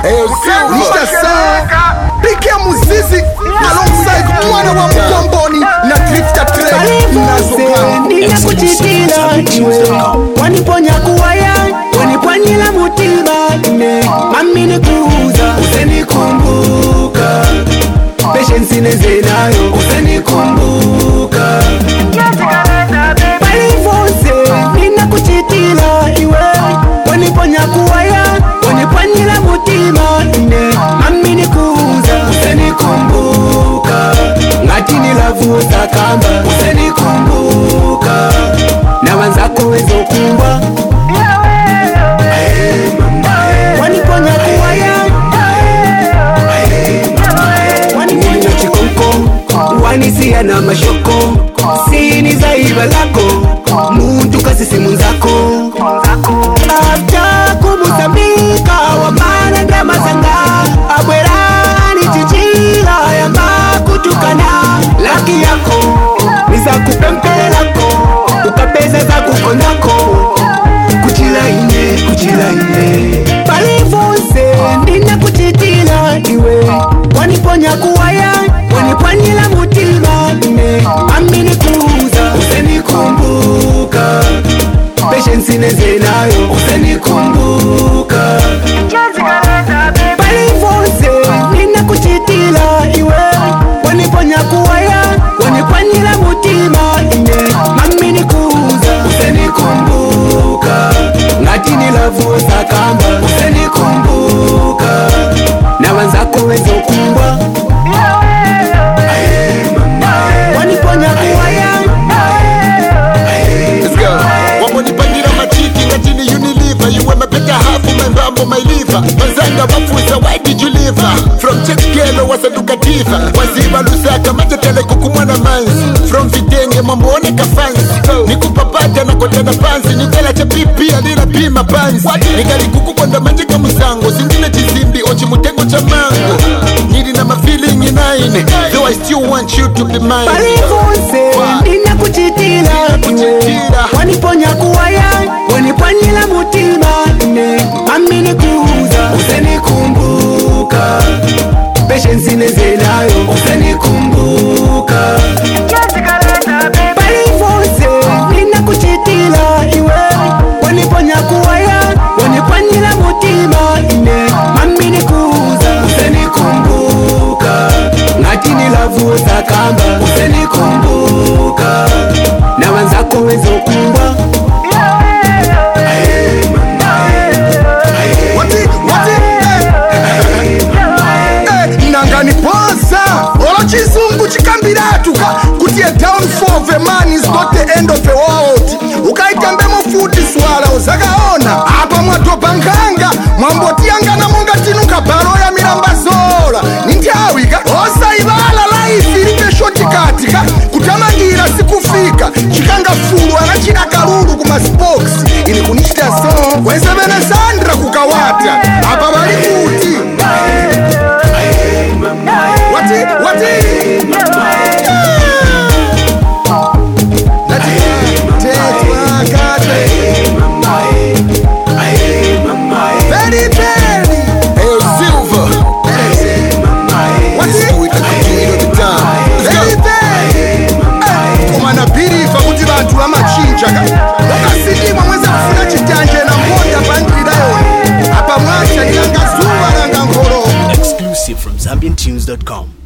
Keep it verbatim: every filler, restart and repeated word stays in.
Mister Sam Pikia Muzizi alongside mwana wa Mkomboni na Drifter Trade Nina kuchitila iwe waniponya kuwaya wanipwanyila mutima ine mami nikuuza usenikumbuka patience nezenayo usenikumbuka palivose nina kuchitila iwe waniponya kuwaya wanipwanyila mutima ine mami nikuuza usenikumbuka ngati nilavuza kamba usenikumbuka na wanzako wezo kumbwa waniponya kuwaya wanipona chikonko wanisia na mashoko sini za iba lako muntu kasi simu nzako afta kumusambika wa mana ndama zanga abwerani chichila ya makutukana laki yako niza kupempelako ukapeza za kukondako kuchila ine kuchila ine palivose ndina kuchitila iwe waniponya kuwaya wanipwanyila mutima ine amini kuuza usenikumbuka patience nezenayo usenikumbuka palivose ndina kuchitila iwe waniponya kuwaya wanipwanyila mutima ine amini kuuza usenikumbuka ngati nilavuza kamba usenikumbuka na wanzako wezo kumbwa waniponya kuwaya waponipangira machiki ngati ni Unilever. You were my better half, my mbambo, my liver. Manzanga wafuza, why did you leave her? From church girl was a dukativa. Waziba lusaka matetele kukumwana manzi. From vitenge mamboone kafanzi. Nikupapata na kotana panzi. Nikela cha pipi alila pima panzi. Nikali kuku konda manjika musango. Sindine chizimbi ochi mutengo cha mango. Nili na ma feeling inaine, though I still want you to be mine. Palivose nina kuchitila waniponya kuwaya wanipwanyila mutima ine amini kuuza usenikumbuka patience nezenayo usenikumbuka palivose nina kuchitila iwe waniponya kuwaya wanipwanyila mutima ine amini kuuza usenikumbuka ngati nilavuza kamba usenikumbuka na wanzako wezo kumbwa nanganiposa olo chizungu chikambiratuka kuti a downfall of a man is not the end of the world. Ukaitambe mufuti swala uzakaona apa mwatopa nkanga mwambotiyangana monga tinuka baro ya miramba zola nindiawika osaivala life ilipe shortcut kutamangira sikufika chikanga fulu anachina kalulu kuma spokes ili kunishita so wezebene Sandra kukawata apa bali kuti wati wati wakasidimwa mweza kufuna chitanje na mmoja pandiridayo apa mwacha nilanga zuwa langa nkolo. Exclusive from Zambian Tunes dot com.